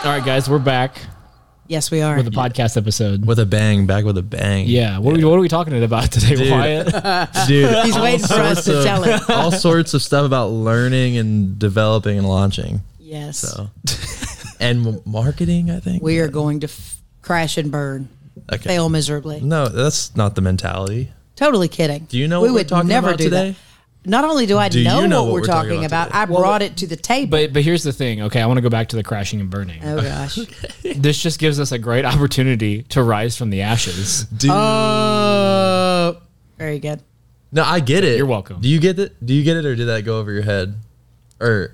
right, guys, we're back Yes, we are. with the podcast episode. With a bang, back with a bang. Yeah. What are we talking about today, Wyatt? Dude, He's waiting for us to tell him. all sorts of stuff about learning and developing and launching. Yes. So, and marketing, I think. We are going to crash and burn. Okay. Fail miserably. No, that's not the mentality. Totally kidding. Do you know we what we're would talking never about do today? That. Not only do I Do know, you know what what we're talking about, today? I brought it to the table. But here's the thing. Okay, I want to go back to the crashing and burning. Oh gosh. This just gives us a great opportunity to rise from the ashes. Dude. Oh, very good. No, I get it. You're welcome. Do you get it? Do you get it, or did that go over your head? Or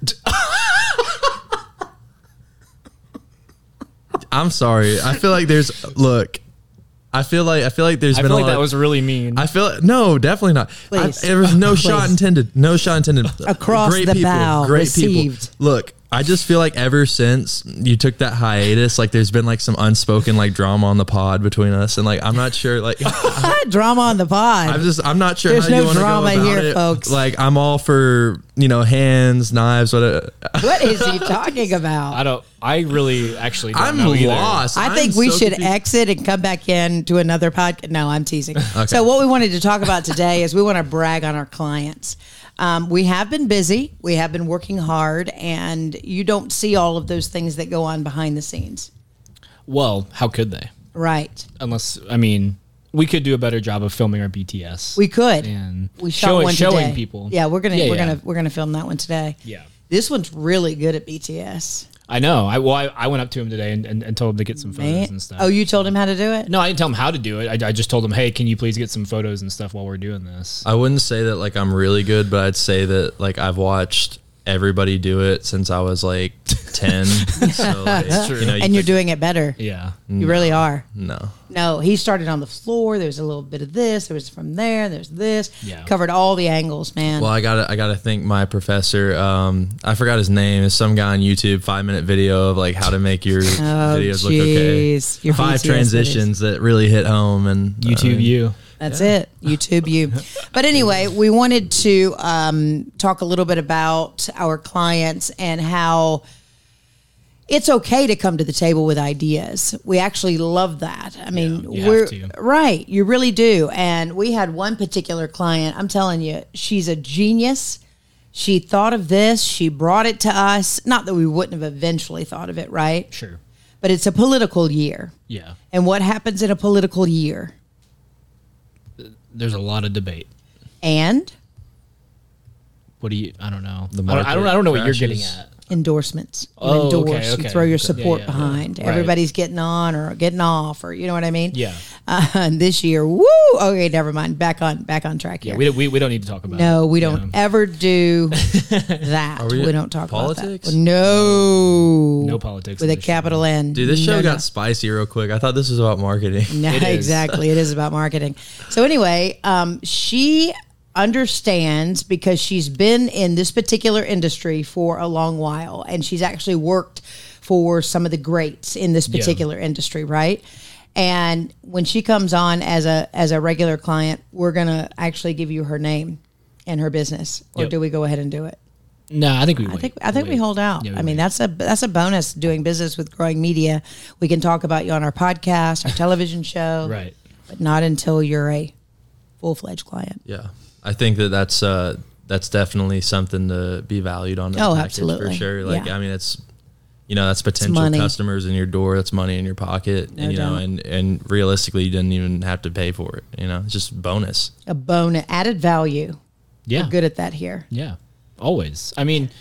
I'm sorry. I feel like there's I feel like there's been a lot. That was really mean. No, definitely not. Please. There was no shot intended. No shot intended. Across Great the people, bow, great received. people. Look, I just feel like ever since you took that hiatus, like there's been like some unspoken like drama on the pod between us, and like I'm not sure like Drama on the pod. I'm not sure. There's how you no wanna go drama about here, it. folks. Like I'm all for hands, knives, whatever. What is he talking about? I really actually don't I'm know either. lost. I think we should exit and come back in to another podcast. No, I'm teasing. So what we wanted to talk about today is we want to brag on our clients. We have been busy. We have been working hard, and you don't see all of those things that go on behind the scenes. Well, how could they? Right. Unless, we could do a better job of filming our BTS. We could. And We shot one showing today. people. Yeah, we're gonna film that one today. Yeah. This one's really good at BTS. I know. I went up to him today and told him to get some photos and stuff. Oh, you told him how to do it? No, I didn't tell him how to do it. I just told him, hey, can you please get some photos and stuff while we're doing this? I wouldn't say that like I'm really good, but I'd say that like I've watched everybody do it since I was like 10. So like, true. And you're doing it better. Yeah. You really are. No, he started on the floor. There was a little bit of this. There was from there. There's this. Yeah. Covered all the angles, man. Well, I gotta thank my professor. I forgot his name. It's some guy on YouTube, 5-minute video of like how to make your videos look okay. Your 5 BTS transitions that really hit home and YouTube you. That's it. YouTube you. But anyway, we wanted to talk a little bit about our clients and how it's okay to come to the table with ideas. We actually love that. I mean, you have to. Right. You really do. And we had one particular client, I'm telling you, she's a genius. She thought of this. She brought it to us. Not that we wouldn't have eventually thought of it, right? Sure. But it's a political year. Yeah. And what happens in a political year? There's a lot of debate. And I don't know. The I don't know what you're getting crashes. at. endorsements. You Oh, endorse. okay. You throw your support Yeah. behind. Right. Everybody's getting on or getting off, or you know what I mean? Yeah. And this year, woo! Okay, never mind. Back on track here. Yeah, we don't need to talk about it. No, we don't ever do that. Are We we don't talk politics? about that. No. No politics with in a this capital N. Dude, this show No, got no. spicy real quick. I thought this was about marketing. No, It is. exactly. It is about marketing. So anyway, she understands because she's been in this particular industry for a long while, and she's actually worked for some of the greats in this particular industry, right? And when she comes on as a regular client, we're gonna actually give you her name and her business, or Yep. do we go ahead and do it? No, I think we wait. I think we hold out. Yeah, we I mean, wait. that's a bonus doing business with Growing Media. We can talk about you on our podcast, our television show, Right. but not until you're a full-fledged client. Yeah, I think that's definitely something to be valued on. Oh, package absolutely. for sure. Like, Yeah. I mean, it's that's potential money. customers in your door. That's money in your pocket, No and doubt. and realistically, you didn't even have to pay for it. It's just bonus. A bonus, added value. Yeah. We're good at that here. Yeah. Always. I mean,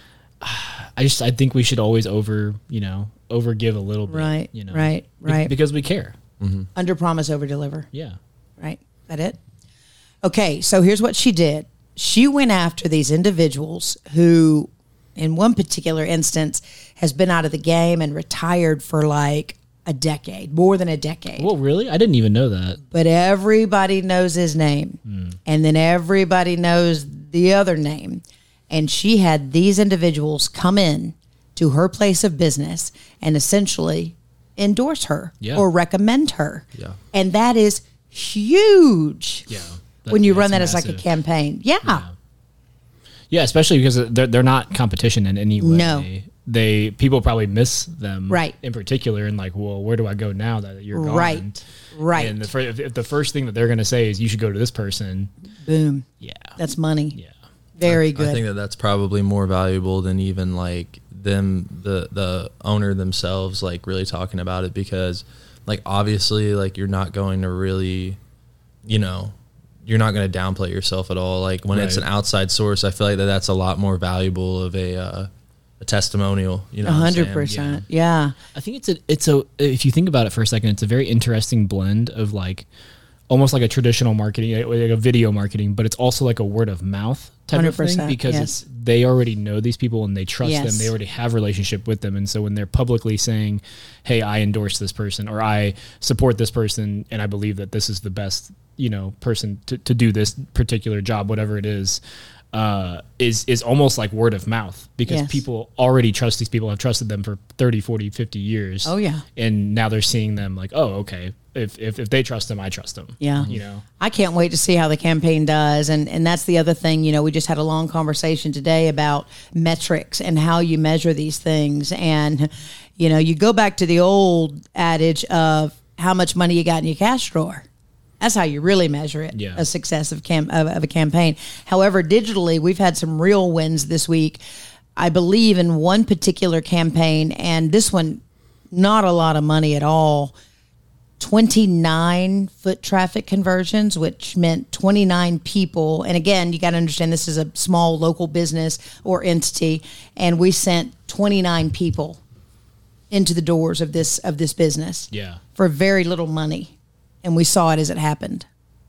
I think we should always over give a little bit. Right, You know, right, right. Because we care. Under promise, over deliver. Yeah. Right? That it? Okay, so here's what she did. She went after these individuals who, in one particular instance, has been out of the game and retired for like a decade, more than a decade. Well, really? I didn't even know that. But everybody knows his name. And then everybody knows the other name. And she had these individuals come in to her place of business and essentially endorse her or recommend her. Yeah. And that is huge. Yeah. When you run that that's as like a massive. campaign. Yeah. Yeah, especially because they're not competition in any way. No. people probably miss them, Right. in particular, and like, well, where do I go now that you're gone? Right. And if the first thing that they're going to say is you should go to this person, Boom. yeah, That's money. yeah, Very good. I think that that's probably more valuable than even like the owner themselves like really talking about it, because like obviously like you're not going to really, you're not going to downplay yourself at all. Like when it's an outside source, I feel like that's a lot more valuable of a testimonial. 100%. Yeah. I think it's a if you think about it for a second, it's a very interesting blend of like almost like a traditional marketing, like a video marketing, but it's also like a word of mouth type of thing, 100%, because yes. they already know these people and they trust Yes. them. They already have a relationship with them. And so when they're publicly saying, hey, I endorse this person or I support this person and I believe that this is the best, person to do this particular job, whatever it is almost like word of mouth, because Yes. people already trust these people, have trusted them for 30, 40, 50 years. Oh, yeah. And now they're seeing them like, oh, okay. If they trust them, I trust them. Yeah. I can't wait to see how the campaign does. And that's the other thing, we just had a long conversation today about metrics and how you measure these things. And, you go back to the old adage of how much money you got in your cash drawer. That's how you really measure it, Yeah. a success of a campaign. However, digitally, we've had some real wins this week. I believe in one particular campaign, and this one, not a lot of money at all. 29 foot traffic conversions, which meant 29 people. And again, you got to understand this is a small local business or entity, and we sent 29 people into the doors of this business. Yeah. For very little money, and we saw it as it happened.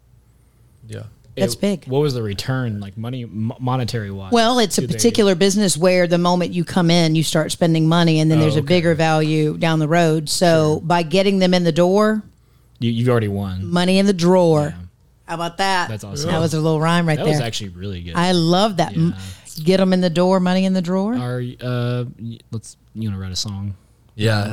Yeah. That's big. What was the return, like money, monetary wise? Well, it's a particular business where the moment you come in, you start spending money, and then there's a bigger value down the road. So by getting them in the door, you've already won. money in the drawer. Yeah. How about that? That's awesome. That was a little rhyme right That there. was actually really good. I love that. Yeah. Get them in the door, money in the drawer. Are you want to write a song? Yeah.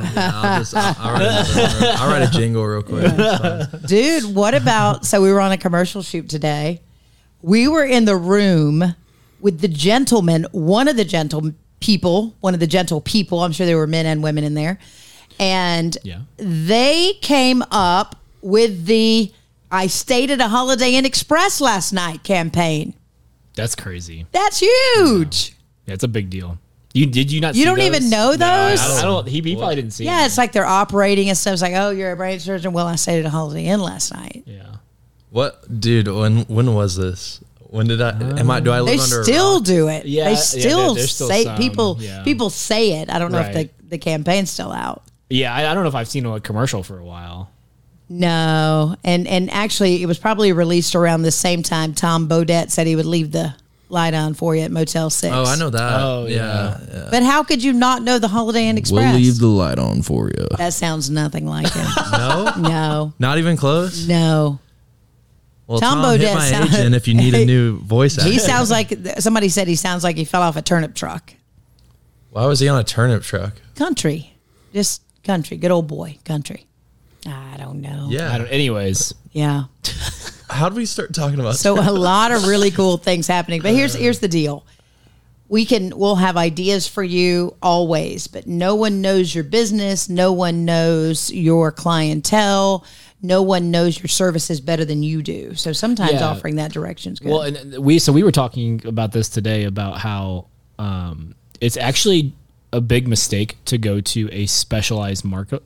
I'll write a jingle real quick. It's fine. Dude, what about, so we were on a commercial shoot today. We were in the room with the gentleman, one of the gentle people, I'm sure there were men and women in there. And Yeah. they came up with the I stayed at a Holiday Inn Express last night campaign. That's crazy. That's huge. Yeah, it's a big deal. Did you not? You see don't those? even know No, I those? don't. He probably didn't see. Yeah, them. it's like they're operating and stuff. It's like, oh, you're a brain surgeon. Well, I stayed at a Holiday Inn last night. Yeah. What, dude? When was this? When did I? Do I live They under still a rock? do it. Yeah, they yeah, still there's still say some, people. yeah. People say it. I don't know if Right. the campaign's still out. Yeah, I don't know if I've seen a commercial for a while. No, and actually, it was probably released around the same time. Tom Bodette said he would leave the light on for you at Motel 6. Oh, I know that. Oh, yeah. But how could you not know the Holiday Inn Express? We'll leave the light on for you. That sounds nothing like him. No, No, not even close. no. Well, Tom Tom, hit Bodette my sound- agent if you need a new voice actor. He sounds like somebody said he sounds like he fell off a turnip truck. Why was he on a turnip truck? Country, just country. Good old boy, country. I don't know. Yeah. Anyways, Yeah. How did we start talking about? So a lot of really cool things happening. But here's the deal. We'll have ideas for you always, but no one knows your business. No one knows your clientele. No one knows your services better than you do. So sometimes Yeah. offering that direction is good. well, and we were talking about this today about how it's actually a big mistake to go to a specialized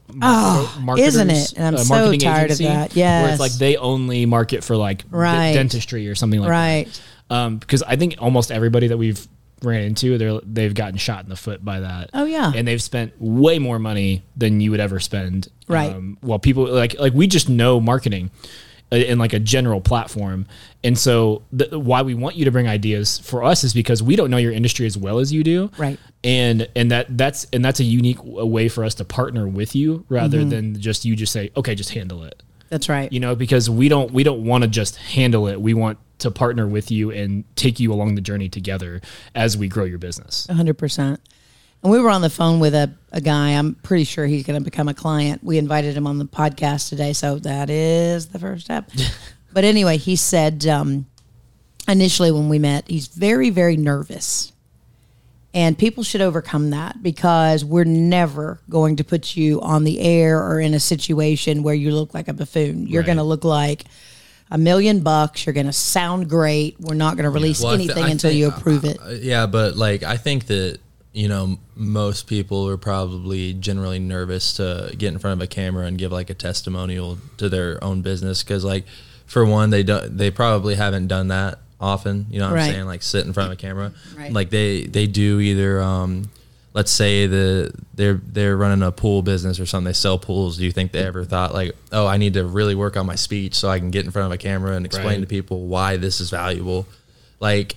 isn't it? And I'm so marketing tired of agency that. where Yes. it's like they only market for like Right. dentistry or something like Right. that. Because I think almost everybody that we've ran into, they've gotten shot in the foot by that. Oh, yeah. And they've spent way more money than you would ever spend. Right. Well, people like we just know marketing in like a general platform. And so why we want you to bring ideas for us is because we don't know your industry as well as you do. Right. And that's a unique way for us to partner with you rather Mm-hmm. than just you just say, okay, just handle it. That's right. Because we don't want to just handle it. We want to partner with you and take you along the journey together as we grow your business. 100%. And we were on the phone with a guy. I'm pretty sure he's going to become a client. We invited him on the podcast today, so that is the first step. But anyway, he said initially when we met, he's very, very nervous. And people should overcome that because we're never going to put you on the air or in a situation where you look like a buffoon. You're Right. going to look like $1 million. You're going to sound great. We're not going to release Well, anything I until think- you approve it. Yeah, but like I think that most people are probably generally nervous to get in front of a camera and give like a testimonial to their own business because like for one they probably haven't done that often. You know what Right. I'm saying? Like sit in front of a camera. Right. Like they do either let's say they're running a pool business or something. They sell pools. Do you think they ever thought like, oh, I need to really work on my speech so I can get in front of a camera and explain Right. to people why this is valuable? Like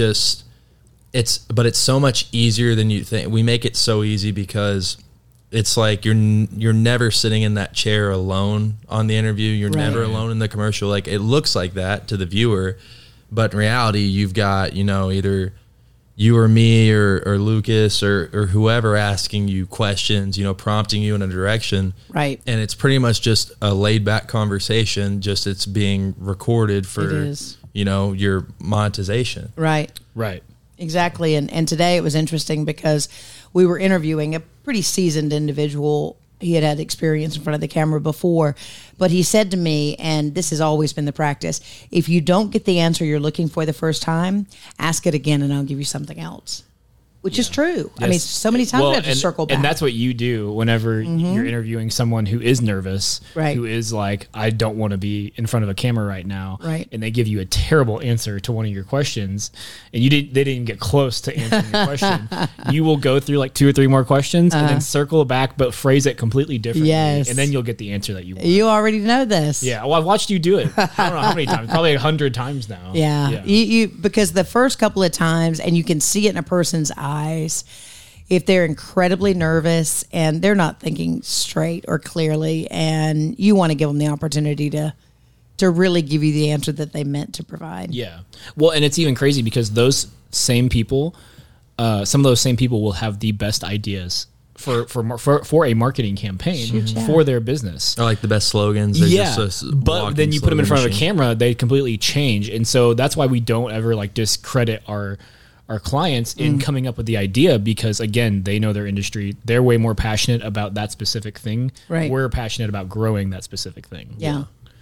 but it's so much easier than you think. We make it so easy because it's like you're never sitting in that chair alone on the interview. You're Right. never alone in the commercial. Like it looks like that to the viewer, but in reality, you've got either you or me or Lucas or whoever asking you questions, prompting you in a direction. Right. And it's pretty much just a laid back conversation. Just it's being recorded for It is. Your monetization. Right. Right. Exactly. And today it was interesting because we were interviewing a pretty seasoned individual. He had experience in front of the camera before, but he said to me, and this has always been the practice, if you don't get the answer you're looking for the first time, ask it again and I'll give you something else. Which is true. I mean, Yes. so many times we have to and, circle back. And that's what you do whenever you're interviewing someone who is nervous, Right. who is like, I don't want to be in front of a camera right now. Right. And they give you a terrible answer to one of your questions and they didn't get close to answering your question. You will go through like 2 or 3 more questions and then circle back, but phrase it completely differently. Yes. And then you'll get the answer that you want. You already know this. Yeah. Well, I've watched you do it. I don't know how many times, probably 100 times now. Yeah. You because the first couple of times, and you can see it in a person's eyes, if they're incredibly nervous and they're not thinking straight or clearly, and you want to give them the opportunity to really give you the answer that they meant to provide. Yeah. Well, and it's even crazy because those same people, some of those same people will have the best ideas for a marketing campaign for their business. Or like the best slogans. They're Yeah, just a but walking then you put them in slogan front of a machine. camera, they completely change, and so that's why we don't ever like discredit our clients in coming up with the idea because again they know their industry, they're way more passionate about that specific thing. Right. We're passionate about growing that specific thing. Yeah.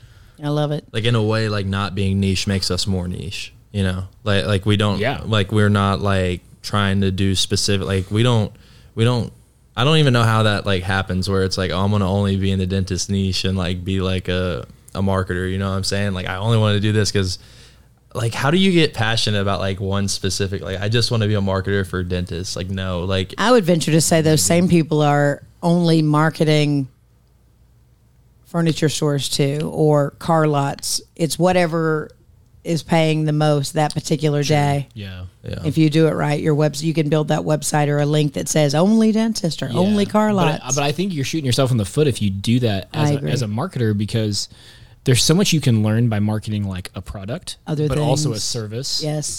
I love it. Like in a way, like not being niche makes us more niche. Like we don't. Yeah. Like we're not like trying to do specific. Like we don't. I don't even know how that like happens where it's like, oh, I'm gonna only be in the dentist niche and like be like a marketer. You know what I'm saying? Like I only want to do this because. Like, how do you get passionate about like one specific? Like, I just want to be a marketer for dentists. Like, no, like I would venture to say those same people are only marketing furniture stores too, or car lots. It's whatever is paying the most that particular day. Yeah. If you do it right, your website, you can build that website or a link that says only dentist or only car lots. But I think you're shooting yourself in the foot if you do that I as agree. as a marketer because there's so much you can learn by marketing like a product, Other but also a things. service, Yes.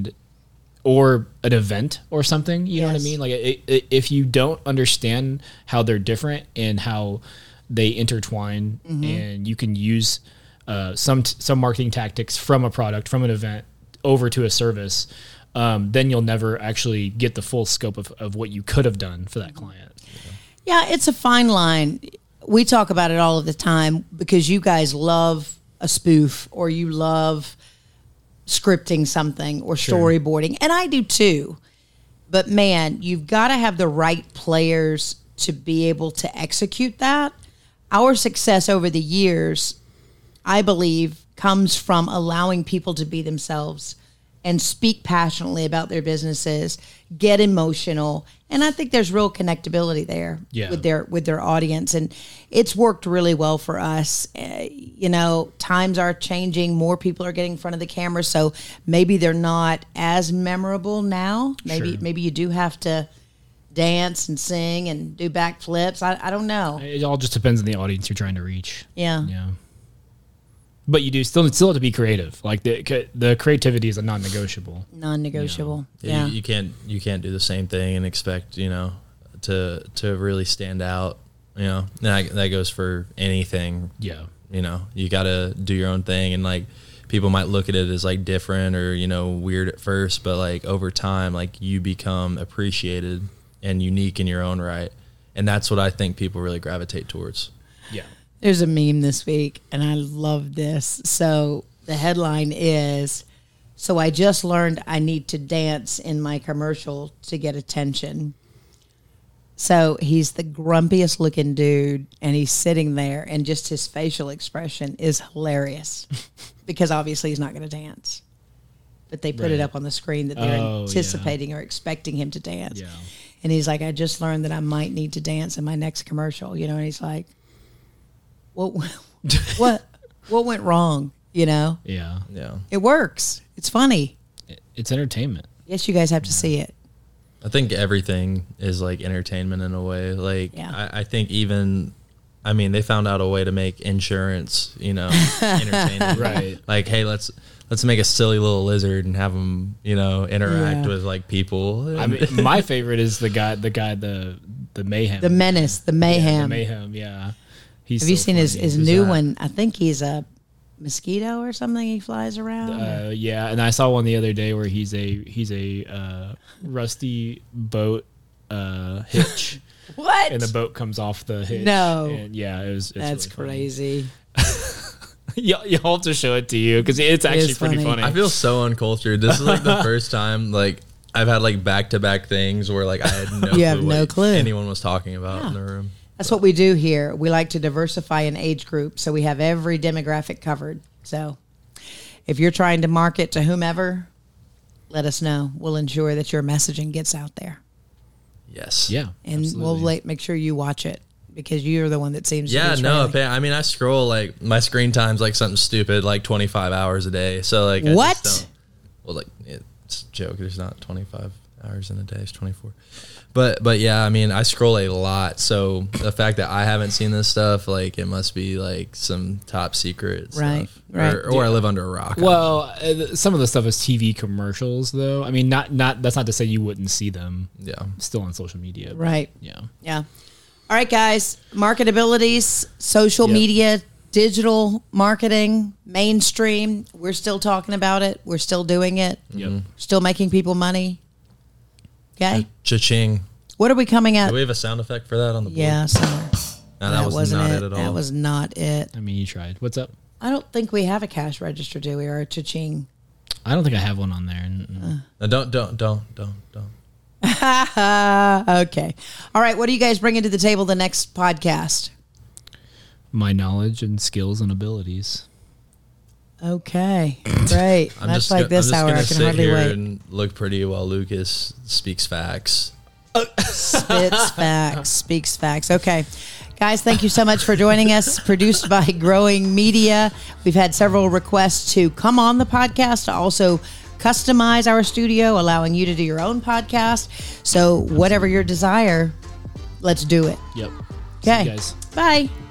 or an event or something. You know what I Yes. mean? Like if you don't understand how they're different and how they intertwine, Mm-hmm. and you can use some marketing tactics from a product, from an event over to a service, then you'll never actually get the full scope of what you could have done for that client. Yeah, it's a fine line. We talk about it all of the time because you guys love a spoof or you love scripting something or storyboarding. And I do too. But man, you've got to have the right players to be able to execute that. Our success over the years, I believe, comes from allowing people to be themselves and speak passionately about their businesses, get emotional, and I think there's real connectability there Yeah. with their audience, and it's worked really well for us. Times are changing, more people are getting in front of the camera, so maybe they're not as memorable now. Maybe you do have to dance and sing and do backflips. I don't know. It all just depends on the audience you're trying to reach. Yeah. But you do still have to be creative. Like the creativity is a non-negotiable. Non-negotiable. Yeah, Yeah. you can't do the same thing and expect to really stand out. That goes for anything. Yeah. You got to do your own thing, and like people might look at it as like different or, you know, weird at first, but like over time, like you become appreciated and unique in your own right. And that's what I think people really gravitate towards. Yeah. There's a meme this week, and I love this. So the headline is, "So I just learned I need to dance in my commercial to get attention." So he's the grumpiest looking dude, and he's sitting there, and just his facial expression is hilarious because obviously he's not going to dance. But they put it Right. up on the screen that they're Oh, anticipating or expecting him to dance. Yeah. And he's like, "I just learned that I might need to dance in my next commercial," you know, and he's like, what went wrong? You know, Yeah. Yeah. it works. It's funny. It's entertainment. Yes, you guys have to see it. I think everything is like entertainment in a way. Like, Yeah. I think even, I mean, they found out a way to make insurance, you know, entertaining. Right. Like, hey, let's make a silly little lizard and have them, you know, interact Yeah. with like people. I mean, my favorite is the mayhem. The menace, the Yeah, mayhem. the mayhem. Yeah. He's Have you so seen his funny. new that? one? I think he's a mosquito or something. He flies around. Yeah, and I saw one the other day where he's a rusty boat hitch, what? and the boat comes off the hitch. No. and yeah, it's That's really crazy. funny. You'll have to show it to you because it's actually is pretty funny. funny. I feel so uncultured. This is like the first time like I've had like back-to-back things where like I had no You have clue no what clue. anyone was talking about in the room. That's what we do here. We like to diversify an age group, so we have every demographic covered. So if you're trying to market to whomever, let us know. We'll ensure that your messaging gets out there. Yes. yeah, And absolutely. we'll make sure you watch it because you're the one that seems Yeah, to be no, trailing. I mean, I scroll like my screen time's like something stupid, like 25 hours a day. So like, I What? just don't- well, like it's a joke. There's not 25 hours in a day. It's 24. But yeah, I mean, I scroll a lot. So the fact that I haven't seen this stuff, like it must be like some top secret Right, stuff. right. Or I live under a rock. Well, some of the stuff is TV commercials, though. I mean, not that's not to say you wouldn't see them Yeah. still on social media. but Right. Yeah. Yeah. All right, guys. Marketabilities, social Yep. media, digital marketing, mainstream. We're still talking about it. We're still doing it. Yep. Still making people money. Okay. Cha-ching. What are we coming at? Do we have a sound effect for that on the board? Yeah, somewhere. No, that was wasn't not it. it at all. That was not it. I mean, you tried. What's up? I don't think we have a cash register, do we? Or a cha-ching. I don't think I have one on there. No, don't. Okay. All right. What do you guys bringing to the table the next podcast? My knowledge and skills and abilities. Okay. Great. I'm That's just like go- this I'm just hour. gonna I can sit hardly here wait. and look pretty while Lucas speaks facts. Spits facts, speaks facts. Okay. Guys, thank you so much for joining us. Produced by Growing Media. We've had several requests to come on the podcast, to also customize our studio, allowing you to do your own podcast. So, whatever your desire, let's do it. Yep. See Okay. you guys. Bye.